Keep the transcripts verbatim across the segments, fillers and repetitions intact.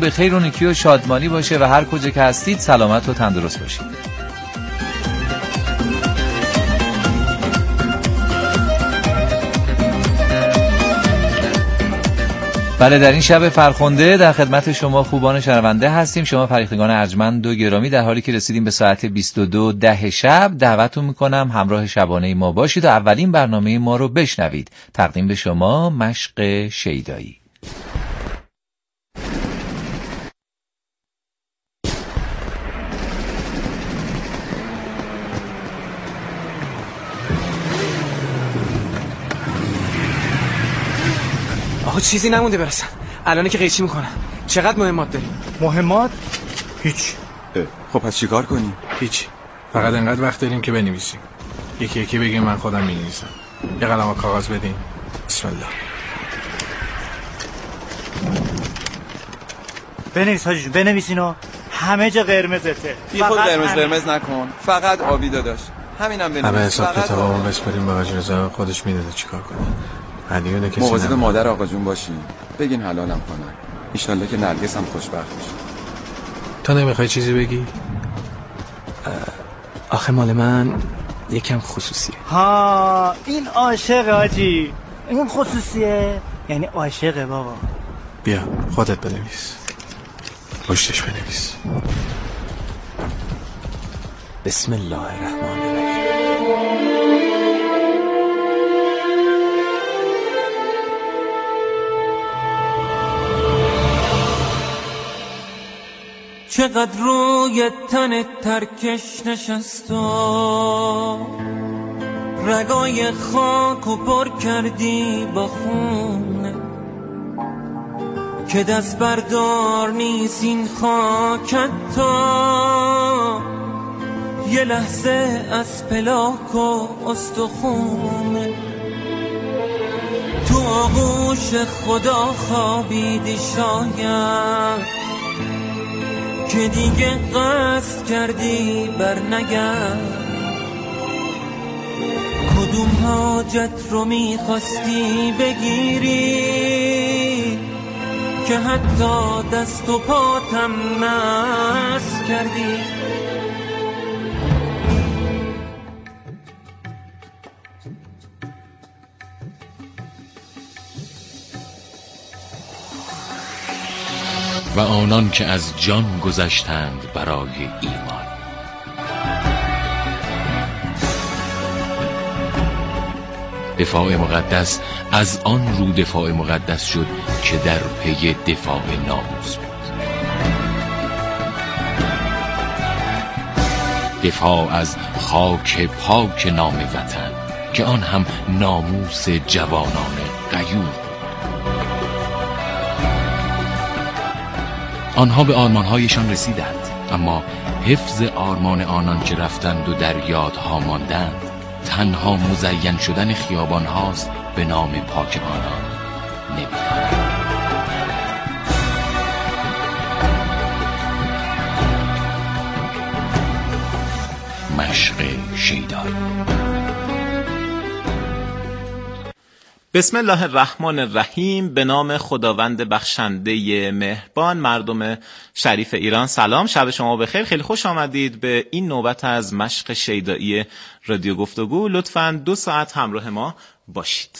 به خیر و نیکی و شادمانی باشه و هر کجا که هستید سلامت و تندرست باشید. بله، در این شب فرخنده در خدمت شما خوبان شنونده هستیم. شما فرهیختگان ارجمند و گرامی، در حالی که رسیدیم به ساعت بیست و دو ده شب، دعوتتون میکنم همراه شبانه ما باشید و اولین برنامه ما رو بشنوید. تقدیم به شما مشق شیدایی. آقا چیزی نمونده برسن. الان که قیچی میکنن. چقدر مهمات داریم؟ مهمات؟ هیچ. خب پس چیکار کنیم؟ هیچ. فقط انقدر وقت داریم که بنویسیم. یکی یکی بگیم من خودم می‌نویسم. یه قلم و کاغذ بدین. بسم الله. بنویس حاجی، بنویسینو. همه جا قرمزته. بی خود قرمز قرمز نکن. فقط آبی داداش. همینم بنویس. همه حساب کتابمون بسپاریم به حاج رضا، خودش میدونه چیکار کنه. هدیونه کسی مواظب مادر آقا جون باشین. بگین حلالم کنن. ان شاءالله که نرگس هم خوشبخت بشه. تو نمیخوای چیزی بگی؟ آخه مال من یکم خصوصیه. ها این عاشق حاجی. این خصوصیه یعنی عاشقه بابا. بیا خودت بنویس. پشتش بنویس. بسم الله الرحمن الرحیم. چقدر روی تن ترکش نشست و رگای خاک و پر کردی با خونه که دست بردار نیست این خاکت تا یه لحظه از پلاک و استخونه تو آغوش خدا خوابیدی شاید که دیگه قصد کردی بر نگرد کدوم حاجت رو میخواستی بگیری که حتی دست و پاتم مست کردی و آنان که از جان گذشتند برای ایمان دفاع مقدس از آن رو دفاع مقدس شد که در پی دفاع ناموس بود. دفاع از خاک پاک نام وطن که آن هم ناموس جوانان غیور. آنها به آرمانهایشان رسیدند، اما حفظ آرمان آنان که رفتند و در یادها ماندند تنها مزین شدن خیابان هاست به نام پاک آنان. نمی‌دانند. مشق شیدایی. بسم الله الرحمن الرحیم. به نام خداوند بخشنده مهربان. مردم شریف ایران سلام، شب شما بخیر. خیلی خوش آمدید به این نوبت از مشق شیدایی رادیو گفتگو. لطفاً دو ساعت همراه ما باشید.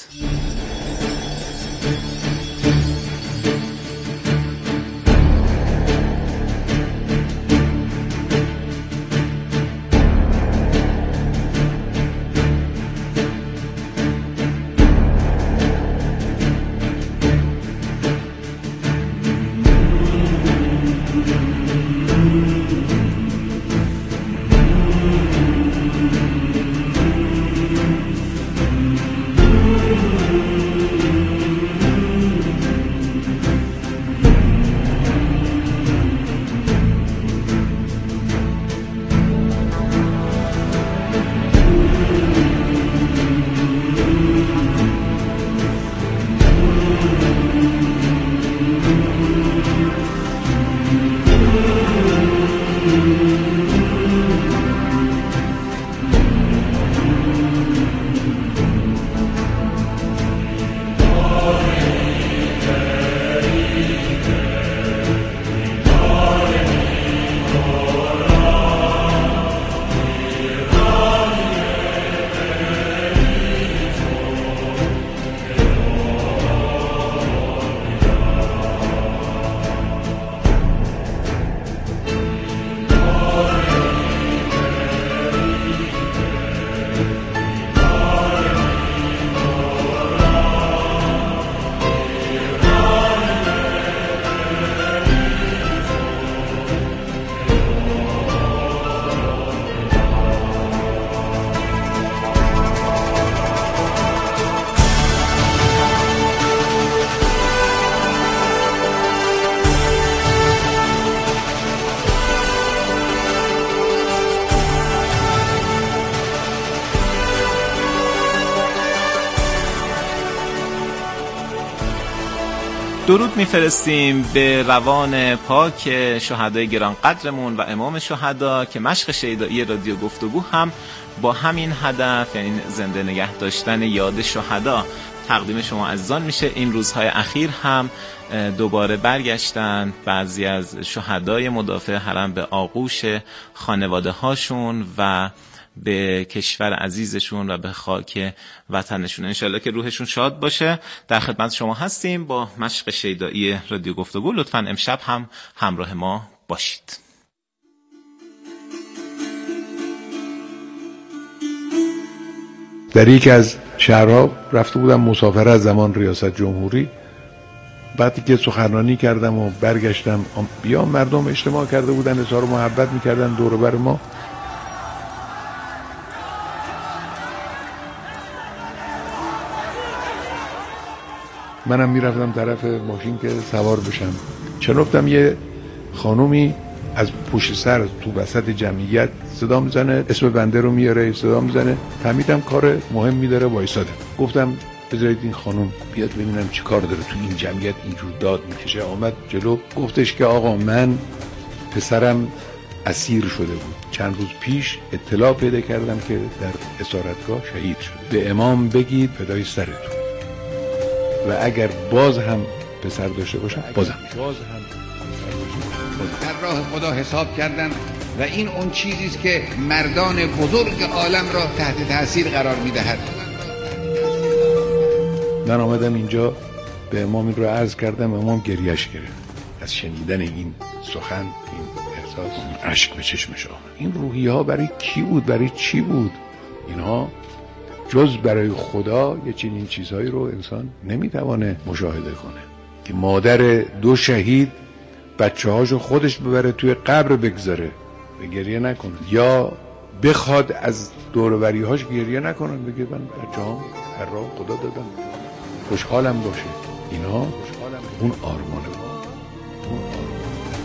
درود میفرستیم به روان پاک شهدای گران قدرمون و امام شهدا که مشق شیدایی رادیو گفتگو هم با همین هدف، یعنی زنده نگه داشتن یاد شهدا، تقدیم شما عزیزان میشه. این روزهای اخیر هم دوباره برگشتن بعضی از شهدای مدافع حرم به آغوش خانواده هاشون و به کشور عزیزشون و به خاک وطنشون. انشالله که روحشون شاد باشه. در خدمت شما هستیم با مشق شیدایی رادیو گفتگو. لطفاً امشب هم همراه ما باشید. در یک از شهرها رفته بودم مسافر از زمان ریاست جمهوری. بعدی که سخنرانی کردم و برگشتم، بیا مردم اجتماع کرده بودن، اظهار محبت میکردن دور بر ما. منم میرفتم طرف ماشین که سوار بشم، شنفتم یه خانومی از پشت سر تو وسط جمعیت صدا میزنه، اسم بنده رو میاره، صدا میزنه. فهمیدم کار مهمی داره، وایساده. گفتم بذارید این خانم بیاد ببینم چی کار داره تو این جمعیت اینجور داد میکشه. آمد جلو، گفتش که آقا من پسرم اسیر شده بود، چند روز پیش اطلاع پیدا کردم که در اسارتگاه شهید شده. به امام بگید فدای سرتون و اگر باز هم پسر داشته باشن بازم باز هم در راه خدا حساب کردن و این اون چیزیست که مردان بزرگ عالم را تحت تاثیر قرار میدهد. من آمدم اینجا به امام این رو عرض کردم، امام گریش گرفت از شنیدن این سخن، این احساس، این اشک به چشمش آمد. این روحیه ها برای کی بود؟ برای چی بود؟ اینها جز برای خدا یه چنین چیزهایی رو انسان نمیتوانه مشاهده کنه که مادر دو شهید بچه هاشو خودش ببره توی قبر بگذاره و گریه نکنه، یا بخواد از دوروبری هاش گریه نکنن، بگه من بچه هام هر راه خدا دادم خوشحالم باشه. اینا اون آرمانه ها، اون آرمان.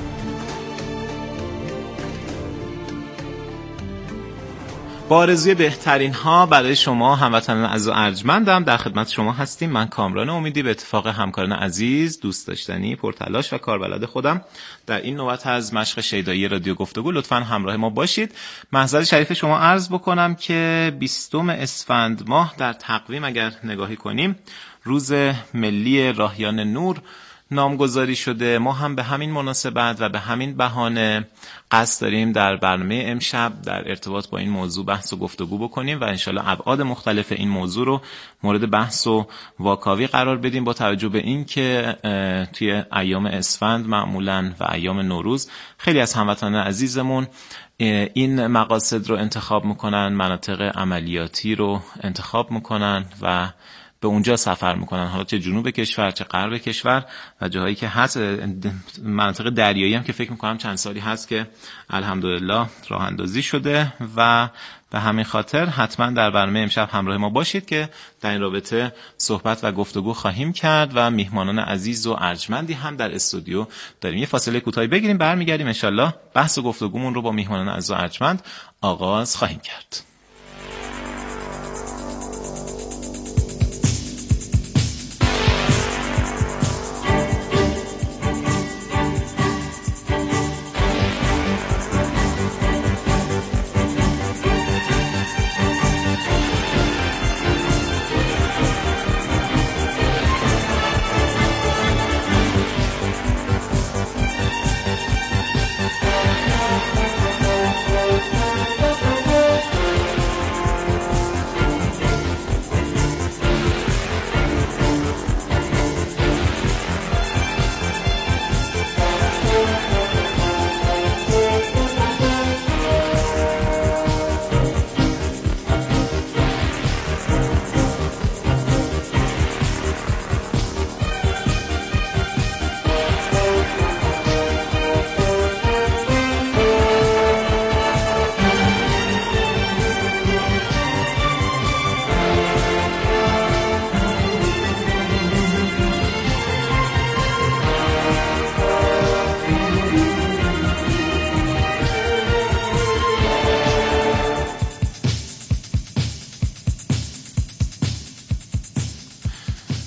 با آرزوی بهترین ها برای شما هموطنان عزیز و ارجمندم در خدمت شما هستیم. من کامران امیدی به اتفاق همکاران عزیز، دوست داشتنی، پرتلاش و کاربلد خودم در این نوبت از مشق شیدایی رادیو گفتگو لطفاً همراه ما باشید. محضر شریف شما عرض بکنم که بیستم اسفند ماه در تقویم اگر نگاهی کنیم روز ملی راهیان نور نامگذاری شده. ما هم به همین مناسبت و به همین بهانه قصد داریم در برنامه امشب در ارتباط با این موضوع بحث و گفتگو بکنیم و انشالله ابعاد مختلف این موضوع رو مورد بحث و واکاوی قرار بدیم، با توجه به این که توی ایام اسفند معمولاً و ایام نوروز خیلی از هموطنان عزیزمون این مقاصد رو انتخاب میکنن، مناطق عملیاتی رو انتخاب میکنن و به اونجا سفر میکنن، حالا چه جنوب کشور چه غرب کشور و جاهایی که هست، مناطق دریایی هم که فکر میکنم چند سالی هست که الحمدلله راه اندازی شده و به همین خاطر حتما در برنامه امشب همراه ما باشید که در این رابطه صحبت و گفتگو خواهیم کرد و میهمانان عزیز و ارجمندی هم در استودیو داریم. یه فاصله کوتاهی بگیریم، برمیگردیم انشالله بحث و گفتگومون رو با میهمانان عزیز و ارجمند آغاز خواهیم کرد.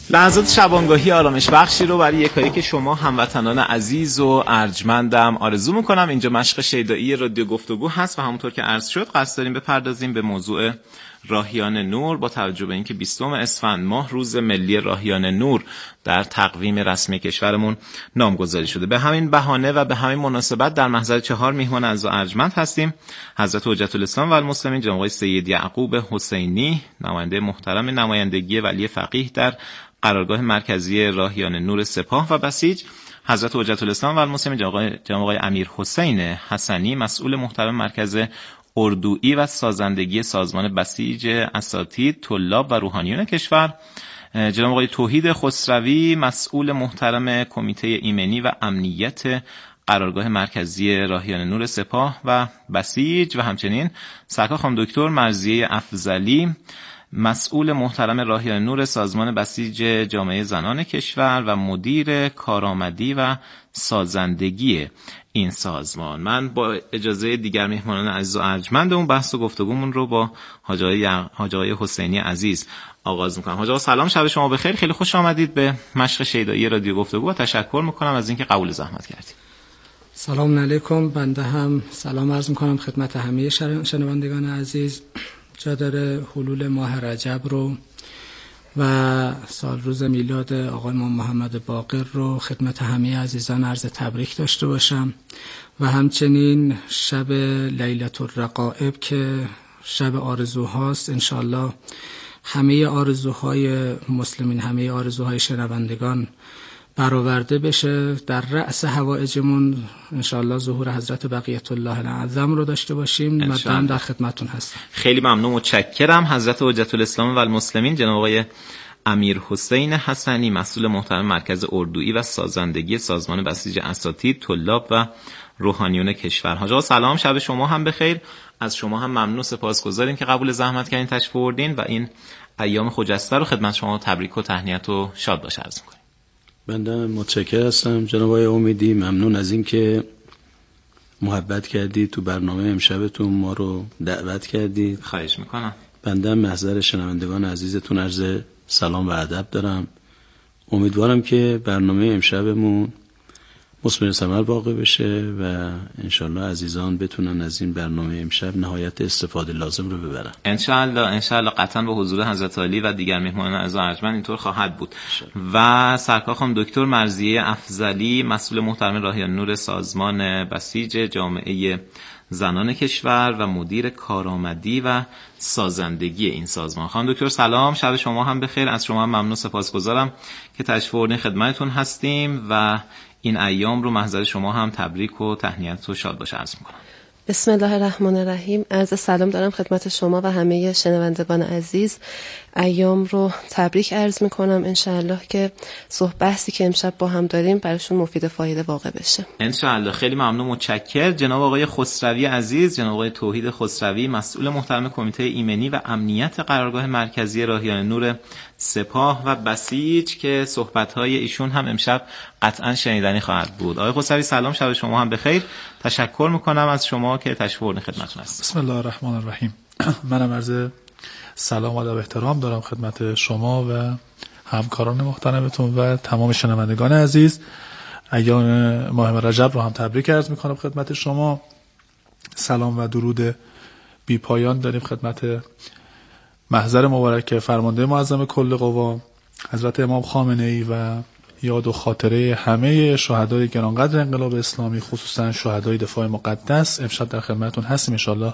لحظات شبانگاهی آرامش بخشی رو برای یکایی که شما هموطنان عزیز و ارجمندم آرزو میکنم. اینجا مشق شیدایی رادیو گفتگو هست و همونطور که عرض شد قصد داریم بپردازیم به موضوع راهیان نور با توجه به اینکه بیستم اسفند ماه روز ملی راهیان نور در تقویم رسمی کشورمون نامگذاری شده. به همین بهانه و به همین مناسبت در محضر چهار میهمان عزیز و ارجمند هستیم. حضرت حجت الاسلام و المسلمین جناب آقای سید یعقوب حسینی، نماینده محترم نمایندگی ولی فقیه در قرارگاه مرکزی راهیان نور سپاه و بسیج، حضرت حجت الاسلام و المسلمین جناب آقای امیر حسین حسنی، مسئول محترم مرکز اردویی و سازندگی سازمان بسیج اساتید، طلاب و روحانیون کشور، جناب آقای توحید خسروی، مسئول محترم کمیته ایمنی و امنیت قرارگاه مرکزی راهیان نور سپاه و بسیج، و همچنین سرکار خانم دکتر مرضیه افضلی، مسئول محترم راهیان نور سازمان بسیج جامعه زنان کشور و مدیر کارآمدی و سازندگی این سازمان. من با اجازه دیگر مهمانان عزیز و ارجمند اون بحث و گفتگومون رو با حاج آقای حسینی عزیز آغاز میکنم. حاج آقا سلام، شب شما بخیر. خیلی خوش آمدید به مشق شیدایی رادیو گفتگو و تشکر میکنم از اینکه قبول زحمت کردید. سلام علیکم. بنده هم سلام عرض میکنم خدمت همه شنوندگان عزیز. جا داره حلول ماه رجب رو و سال روز میلاد آقای محمد باقر رو خدمت همه عزیزان عرض تبریک داشته باشم و همچنین شب لیلة الرقائب که شب آرزوهاست. انشالله همه آرزوهای مسلمین، همه آرزوهای شنوندگان برآورده بشه. در رأس حوائجمون انشالله ظهور حضرت بقیت الله الاعظم رو داشته باشیم. مدام در خدمتون هستم. خیلی ممنون، متشکرم. حضرت حجت الاسلام و المسلمین جناب آقای امیر حسین حسنی، مسئول محترم مرکز اردویی و سازندگی سازمان بسیج اساتید، طلاب و روحانیون کشور. حاج آقا سلام، شب شما هم بخیر. از شما هم ممنون، سپاسگزاریم که قبول زحمت کردین، تشریف آوردین و این ایام خجسته رو خدمت شما تبریک و تهنیت و شاد باشه عرض می‌کنیم. بنده متشکر هستم جناب آقای امیدی، ممنون از این که محبت کردید تو برنامه امشبتون ما رو دعوت کردید. خواهش میکنم. بنده محضر شنوندگان عزیزتون عرض سلام و ادب دارم. امیدوارم که برنامه امشبمون مثمر ثمر واقع بشه و انشالله عزیزان بتونن از این برنامه امشب نهایت استفاده لازم رو ببرن. انشالله انشالله قطعا به حضور حضرت علی و دیگر مهمانان عزیز و ارجمند اینطور خواهد بود. و سرکار خانم دکتر مرضیه افضلی، مسئول محترم راهیان نور سازمان بسیج جامعه زنان کشور و مدیر کارآمدی و سازندگی این سازمان. خانم دکتر سلام، شب شما هم بخیر. از شما هم ممنون، سپاسگزارم که تشریف آوردین، خدمتتون هستیم و این ایام رو محضر شما هم تبریک و تهنیت و شاد باشه عرض میکنم. بسم الله الرحمن الرحیم. عرض سلام دارم خدمت شما و همه شنوندگان عزیز. ایام رو تبریک عرض میکنم. انشاءالله که صحبت بحثی که امشب با هم داریم براشون مفید فایده واقع بشه. انشاءالله. خیلی ممنون، متشکر. جناب آقای خسروی عزیز، جناب آقای توحید خسروی، مسئول محترم کمیته ایمنی و امنیت قرارگاه مرکزی راهیان نور سپاه و بسیج که صحبت‌های ایشون هم امشب قطعاً شنیدنی خواهد بود. آقای خسروی سلام، شب شما هم بخیر. تشکر میکنم از شما که تشریف آوردین خدمتتون هستم. بسم الله الرحمن الرحیم. منم عرض سلام و ادب احترام دارم خدمت شما و همکاران محترمتون و تمام شنوندگان عزیز. ایام ماه رجب رو هم تبریک عرض میکنم خدمت شما. سلام و درود بی پایان داریم خدمت محضر مبارک فرمانده معظم کل قوا حضرت امام خامنه‌ای و یاد و خاطره همه شهدای گرانقدر انقلاب اسلامی، خصوصا شهدای دفاع مقدس. امشب در خدمتتون هستیم. ان شاءالله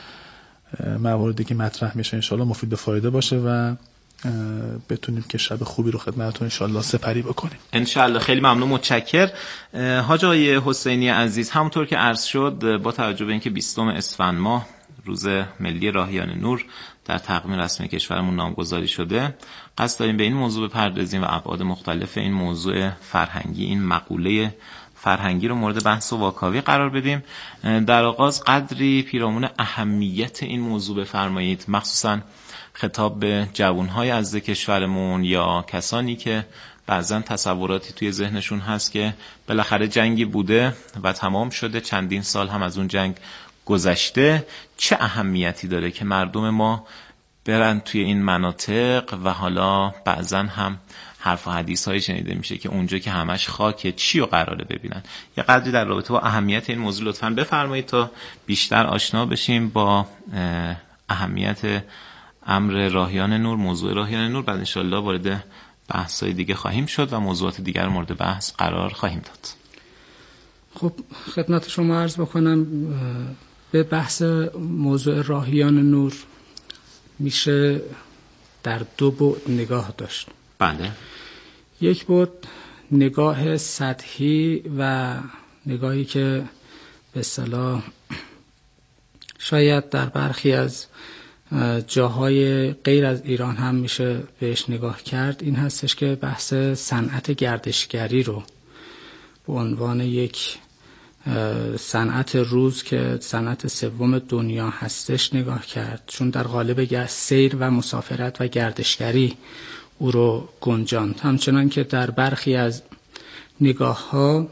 مواردی که مطرح میشه ان شاءالله مفید به فایده باشه و بتونیم که شب خوبی رو خدمتتون ان شاءالله سپری بکنیم. ان شاءالله. خیلی ممنون، متشکر. حاج آقای حسینی عزیز، همونطور که عرض شد با توجه به اینکه بیستم اسفند ماه روز ملی راهیان نور در تقویم رسمی کشورمون نامگذاری شده، قصد داریم به این موضوع بپردازیم و ابعاد مختلف این موضوع فرهنگی، این مقوله فرهنگی رو مورد بحث و واکاوی قرار بدیم. در آغاز قدری پیرامون اهمیت این موضوع بفرمایید، مخصوصا خطاب به جوانهای از کشورمون یا کسانی که بعضن تصوراتی توی ذهنشون هست که بالاخره جنگی بوده و تمام شده، چندین سال هم از اون جنگ گذشته. چه اهمیتی داره که مردم ما برن توی این مناطق و حالا بعضن هم حرف و حدیث های شنیده میشه که اونجا که همش خاکه چی رو قراره ببینن. یه قدری در رابطه با اهمیت این موضوع لطفاً بفرمایید تا بیشتر آشنا بشیم با اهمیت امر راهیان نور، موضوع راهیان نور. بعد انشالله وارد بحث‌های دیگه خواهیم شد و موضوعات دیگر مورد بحث قرار خواهیم داد. خب خدمت شما عرض بکنم به بحث موضوع راهیان نور میشه در دو بعد نگاه داشت. بله. یک بعد نگاه سطحی و نگاهی که به اصطلاح شاید در برخی از جاهای غیر از ایران هم میشه بهش نگاه کرد. این هستش که بحث صنعت گردشگری رو به عنوان یک صنعت روز که صنعت سوم دنیا هستش نگاه کرد، چون در قالب سیر و مسافرت و گردشگری او رو گنجاند. همچنان که در برخی از نگاه ها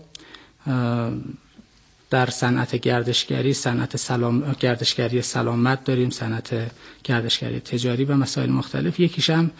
در صنعت گردشگری صنعت سلام گردشگری سلامت داریم، صنعت گردشگری تجاری و مسائل مختلف. یکیش هم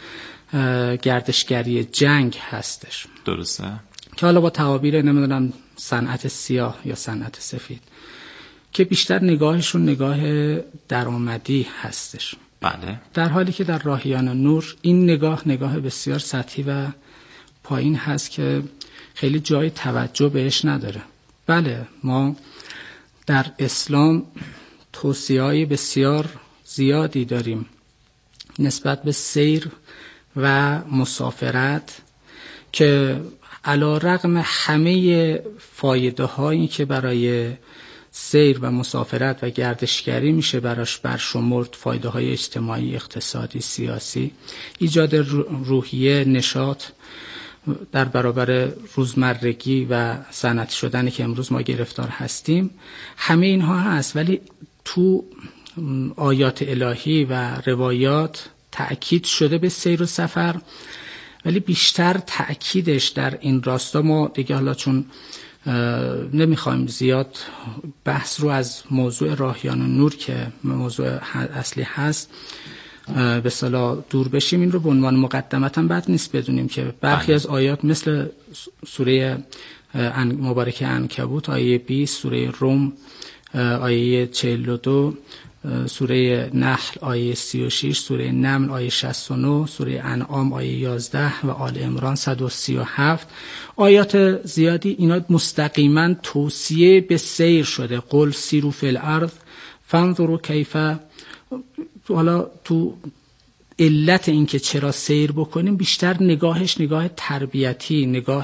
گردشگری جنگ هستش. درسته. که حالا با تعابیر نمیدونم صنعت سیاه یا صنعت سفید که بیشتر نگاهشون نگاه درآمدی هستش. بله. در حالی که در راهیان نور این نگاه نگاه بسیار سطحی و پایین هست که خیلی جای توجه بهش نداره. بله، ما در اسلام توصیه‌های بسیار زیادی داریم نسبت به سیر و مسافرت که علی رغم همه فایده هایی که برای سیر و مسافرت و گردشگری میشه براش برشمرد، فایده های اجتماعی، اقتصادی، سیاسی، ایجاد روحیه، نشاط در برابر روزمرگی و صنعتی شدنی که امروز ما گرفتار هستیم، همه اینها هست. ولی تو آیات الهی و روایات تأکید شده به سیر و سفر، ولی بیشتر تأکیدش در این راستا ما دیگه حالا چون نمیخوایم زیاد بحث رو از موضوع راهیان نور که موضوع اصلی هست به اصطلاح دور بشیم، این رو به عنوان مقدمت هم بد نیست بدونیم که برخی از آیات مثل سوره مبارکه عنکبوت آیه بیست، سوره روم آیه چهل و دو، سوره نحل آیه سی و شش، سوره نمل آیه شصت و نه، سوره انعام آیه یازده و آل عمران صد و سی و هفت آیات زیادی اینا مستقیما توصیه به سیر شده. قل سیروا فی الارض فانظروا کیف. حالا تو علت این که چرا سیر بکنیم بیشتر نگاهش نگاه تربیتی، نگاه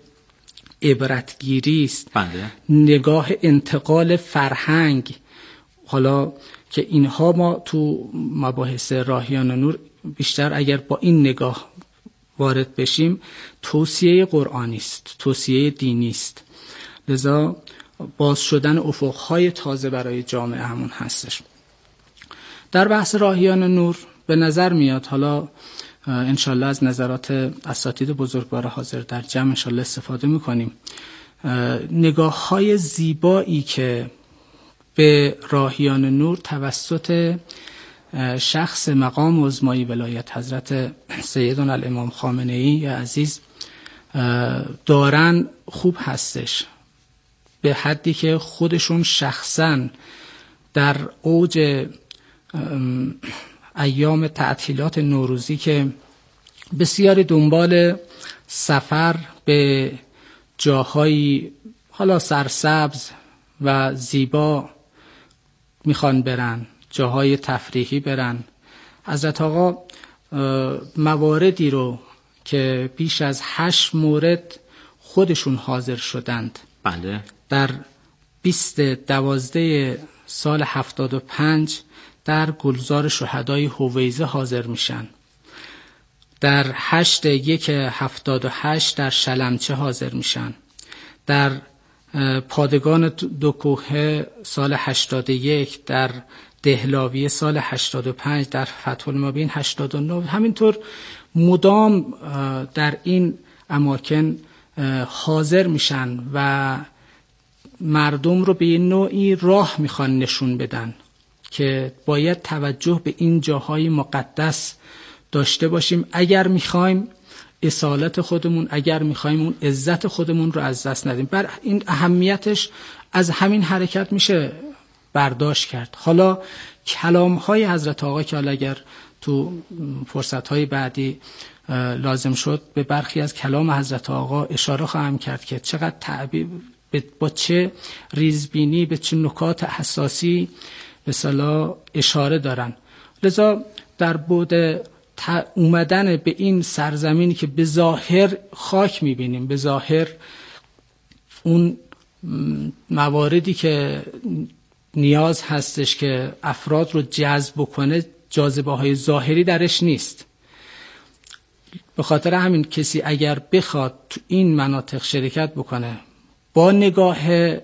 عبرتگیری است. بله. نگاه انتقال فرهنگ. حالا که اینها ما تو مباحث راهیان نور بیشتر اگر با این نگاه وارد بشیم توصیه قرآنی است، توصیه دینی است، لذا باز شدن افقهای تازه برای جامعه همون هستش. در بحث راهیان نور به نظر میاد، حالا انشالله از نظرات اساتید بزرگوار حاضر در جمع انشالله استفاده میکنیم، نگاه های زیبایی که به راهیان نور توسط شخص مقام عظمای ولایت حضرت سیدنا الامام خامنه‌ای عزیز دارن خوب هستش، به حدی که خودشون شخصا در اوج ایام تعطیلات نوروزی که بسیاری دنبال سفر به جاهایی حالا سرسبز و زیبا میخوان برن، جاهای تفریحی برن، حضرت آقا مواردی رو که بیش از هشت مورد خودشون حاضر شدند. بله. در بیست دوازده سال هفتاد و پنج در گلزار شهدای هویزه حاضر میشن، در هشت یک هفتاد و هشت در شلمچه حاضر میشن، در پادگان دو کوه سال هشتاد و یک، در دهلاوی سال هشتاد و پنج، در فتح المبین هشتاد و نه، همینطور مدام در این اماکن حاضر میشن و مردم رو به این نوعی راه میخوان نشون بدن که باید توجه به این جاهای مقدس داشته باشیم اگر میخوایم اصالت خودمون، اگر میخوایم اون عزت خودمون رو از دست ندیم. بر این اهمیتش از همین حرکت میشه برداشت کرد. حالا کلام های حضرت آقا که حالا اگر تو فرصت های بعدی لازم شد به برخی از کلام حضرت آقا اشاره خواهم کرد که چقدر تعبیر با چه ریزبینی به چه نکات حساسی به صلاح اشاره دارن. لذا در بعد اومدن به این سرزمینی که به ظاهر خاک میبینیم، به ظاهر اون مواردی که نیاز هستش که افراد رو جذب بکنه، جاذبه های ظاهری درش نیست. به خاطر همین کسی اگر بخواد تو این مناطق شرکت بکنه با نگاه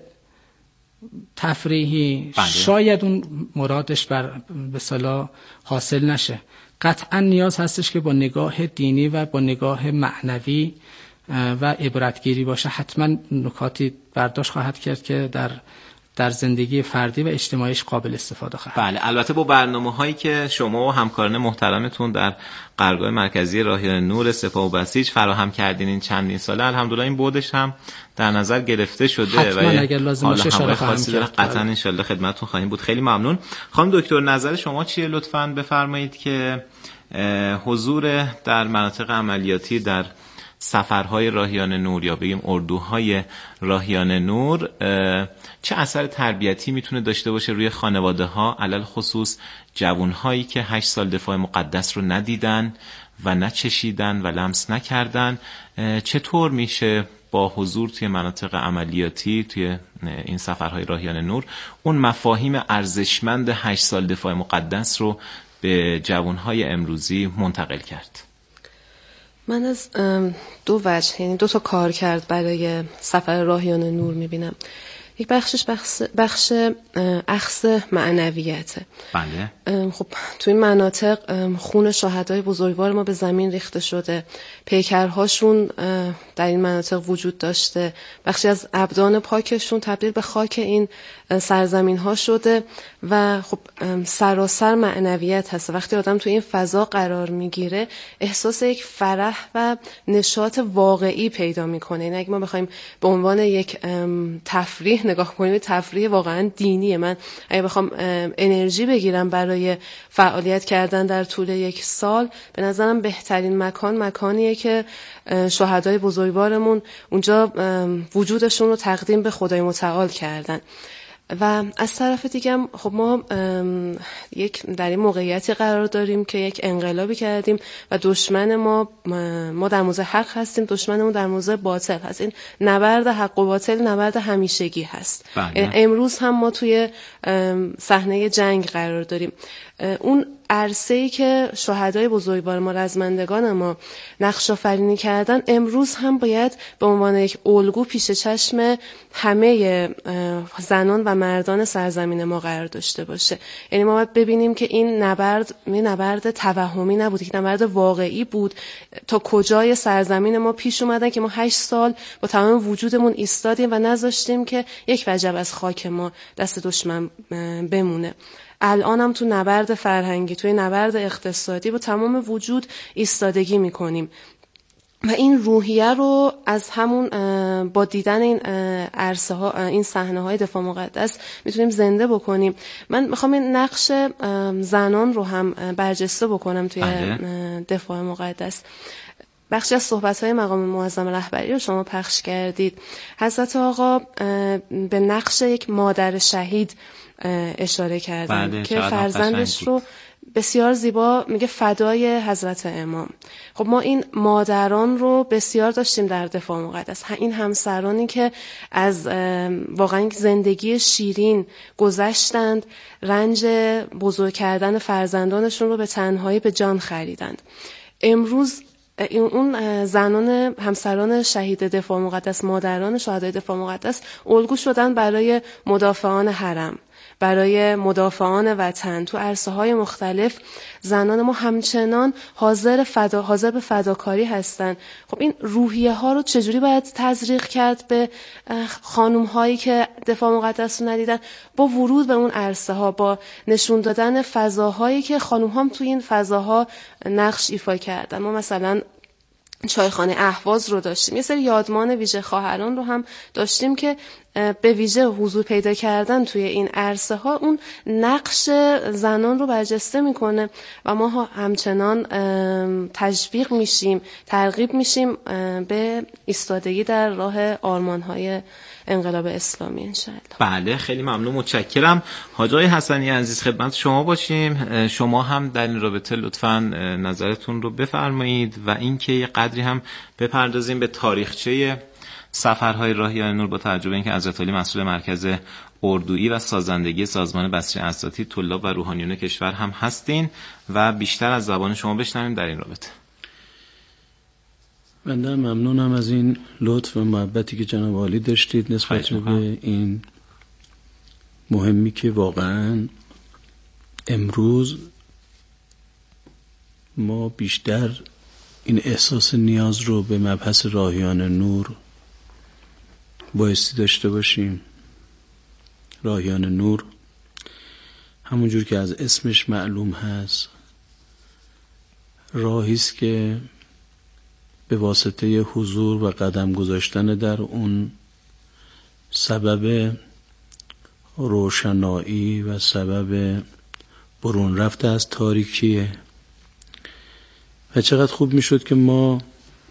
تفریحی، بله، شاید اون مرادش بر به صلاح حاصل نشه. قطعا نیاز هستش که با نگاه دینی و با نگاه معنوی و عبرتگیری باشه. حتما نکاتی برداشت خواهد کرد که در در زندگی فردی و اجتماعیش قابل استفاده خواهد. بله، البته با برنامه هایی که شما و همکاران محترمتون در قرارگاه مرکزی راهیان نور سپاه و بسیج فراهم کردین این چندین ساله، الحمدلله این بودش هم در نظر گرفته شده حتما و اگر لازم باشه اشاره خواهم کرد. قطعا ان شاء الله خدمتتون خواهیم بود. خیلی ممنون. خانم دکتر، نظر شما چیه؟ لطفاً بفرمایید که حضور در مناطق عملیاتی در سفرهای راهیان نور یا بگیم اردوهای راهیان نور چه اثر تربیتی میتونه داشته باشه روی خانواده ها، علل خصوص جوان هایی که هشت سال دفاع مقدس رو ندیدن و نچشیدن و لمس نکردن؟ چطور میشه با حضور توی مناطق عملیاتی توی این سفرهای راهیان نور اون مفاهیم ارزشمند هشت سال دفاع مقدس رو به جوانهای امروزی منتقل کرد؟ من از دو وجه، یعنی دو تا کار کرد برای سفر راهیان نور میبینم. یک بخشش بخش, بخش اخذ معنویته. بله. خب تو این مناطق خون شهدای بزرگوار ما به زمین ریخته شده، پیکرهاشون در این مناطق وجود داشته، بخشی از ابدان پاکشون تبدیل به خاک این سرزمین ها شده و خب سراسر معنویت هست. وقتی آدم تو این فضا قرار میگیره احساس یک فرح و نشاط واقعی پیدا میکنه. این اگه ما بخوایم به عنوان یک تفریح نگاه کنیم، تفریح واقعا دینیه. من اگه بخوام انرژی بگیرم برای فعالیت کردن در طول یک سال، به نظرم بهترین مکان مکانیه که شهدای بزرگوارمون اونجا وجودشون رو تقدیم به خدای متعال کردن. و از طرف دیگه خب ما یک در این موقعیتی قرار داریم که یک انقلابی کردیم و دشمن ما ما در موضع حق هستیم، دشمنمون در موضع باطل هست. این نبرد حق و باطل نبرد همیشگی هست. بله. امروز هم ما توی صحنه جنگ قرار داریم. اون عرصه‌ای که شهدای بزرگوار ما، رزمندگان ما نقش آفرینی کردن، امروز هم باید به عنوان یک الگو پیش چشم همه زنان و مردان سرزمین ما قرار داشته باشه. یعنی ما باید ببینیم که این نبرد این نبرد توهمی نبود، یک نبرد واقعی بود. تا کجای سرزمین ما پیش اومدن که ما هشت سال با تمام وجودمون ایستادیم و نذاشتیم که یک وجب از خاک ما دست دشمن بمونه. الان هم تو نبرد فرهنگی، توی نبرد اقتصادی با تمام وجود ایستادگی میکنیم و این روحیه رو از همون با دیدن این عرصه ها، این صحنه های دفاع مقدس میتونیم زنده بکنیم. من میخوام این نقش زنان رو هم برجسته بکنم توی دفاع مقدس. بخشی از صحبت‌های مقام معظم رهبری رو شما پخش کردید. حضرت آقا به نقش یک مادر شهید اشاره کردن که فرزندش رو بسیار زیبا میگه فدای حضرت امام. خب ما این مادران رو بسیار داشتیم در دفاع مقدس، این همسرانی که از واقعا زندگی شیرین گذشتند، رنج بزرگ کردن فرزندانشون رو به تنهایی به جان خریدند. امروز اون زنان همسران شهید دفاع مقدس، مادران شهدای دفاع مقدس الگو شدن برای مدافعان حرم، برای مدافعان وطن. تو عرصه های مختلف زنان ما همچنان حاضر فدا حاضر به فداکاری هستن. خب این روحیه ها رو چجوری باید تزریق کرد به خانم هایی که دفاع مقدس رو ندیدن؟ با ورود به اون عرصه ها، با نشون دادن فضاهایی که خانم ها تو این فضاها نقش ایفا کردن. ما مثلا چایخانه اهواز رو داشتیم، یه سری یادمان ویژه خواهران رو هم داشتیم که به ویژه حضور پیدا کردن توی این عرصه ها اون نقش زنان رو برجسته میکنه و ما همچنان تشویق میشیم، ترغیب میشیم به ایستادگی در راه آرمان های انقلاب اسلامی انشاءالله. بله خیلی ممنون، متشکرم. حاج آقای حسنی عزیز خدمت شما باشیم. شما هم در این رابطه لطفاً نظرتون رو بفرمایید و اینکه یه قدری هم بپردازیم به تاریخچه سفرهای راهیان نور با توجه به اینکه حضرت علی مسئول مرکز اردویی و سازندگی سازمان بصری اساتید طلاب و روحانیون کشور هم هستین و بیشتر از زبان شما بشنویم در این رابطه. من در ممنونم از این لطف و محبتی که جناب عالی داشتید نسبت به این مهمی که واقعا امروز ما بیشتر این احساس نیاز رو به مبحث راهیان نور بایستی داشته باشیم. راهیان نور همونجور که از اسمش معلوم هست راهی است که به واسطه حضور و قدم گذاشتن در اون سبب روشنایی و سبب برون رفته از تاریکیه و چقدر خوب میشد که ما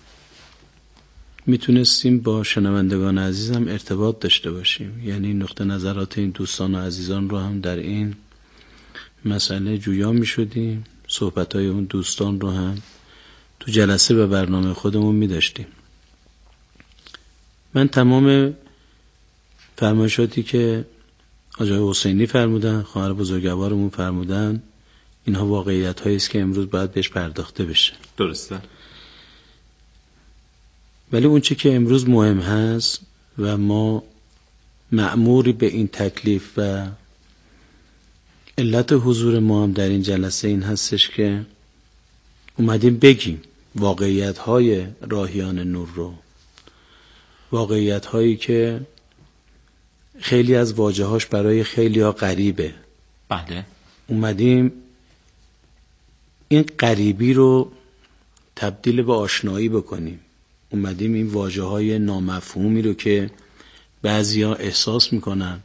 میتونستیم با شنوندگان عزیزم ارتباط داشته باشیم، یعنی نقطه نظرات این دوستان و عزیزان رو هم در این مسئله جویا میشدیم، صحبتهای اون دوستان رو هم تو جلسه به برنامه خودمون میداشتیم. من تمام فرمایشاتی که آقای حسینی فرمودن، خواهر بزرگوارمون فرمودن، اینها واقعیت هایی است که امروز باید بهش پرداخته بشه. درسته. ولی اون چی که امروز مهم هست و ما مأموری به این تکلیف و علت حضور ما هم در این جلسه این هستش که اومدیم بگیم واقعیت های راهیان نور رو، واقعیت هایی که خیلی از واژه هاش برای خیلی ها غریبه. بله. اومدیم این غریبی رو تبدیل به آشنایی بکنیم. اومدیم این واژه های نامفهومی رو که بعضی ها احساس میکنن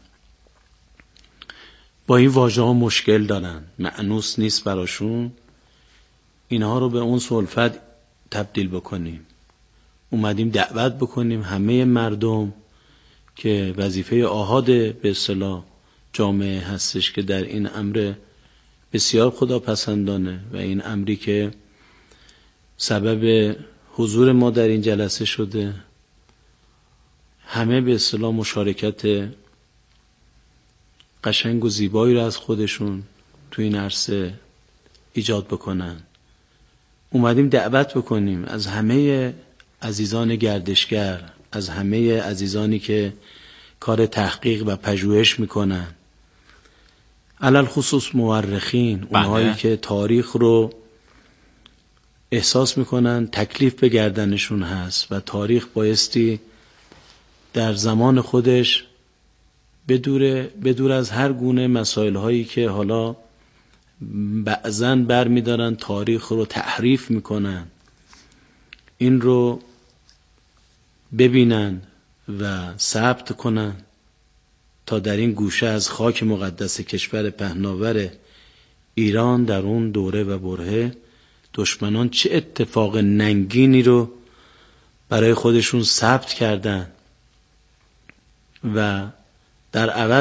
با این واژه ها مشکل دارن، مأنوس نیست براشون، اینها رو به اون سلفت تبدیل بکنیم. اومدیم دعوت بکنیم همه مردم که وظیفه آحاد به اصطلاح جامعه هستش که در این امر بسیار خداپسندانه و این امری که سبب حضور ما در این جلسه شده، همه به اصطلاح مشارکت قشنگ و زیبایی را از خودشون تو این عرصه ایجاد بکنن. اومدیم دعوت بکنیم از همه عزیزان گردشگر، از همه عزیزانی که کار تحقیق و پژوهش میکنن، علل خصوص مورخین، اونهایی که تاریخ رو احساس میکنن تکلیف به گردنشون هست و تاریخ بایستی در زمان خودش بدور بدور از هر گونه مسائل هایی که حالا بعضن بر میدارن تاریخ رو تحریف میکنن، این رو ببینن و ثبت کنن تا در این گوشه از خاک مقدس کشور پهناور ایران در اون دوره و برهه دشمنان چه اتفاق ننگینی رو برای خودشون ثبت کردن و در عوض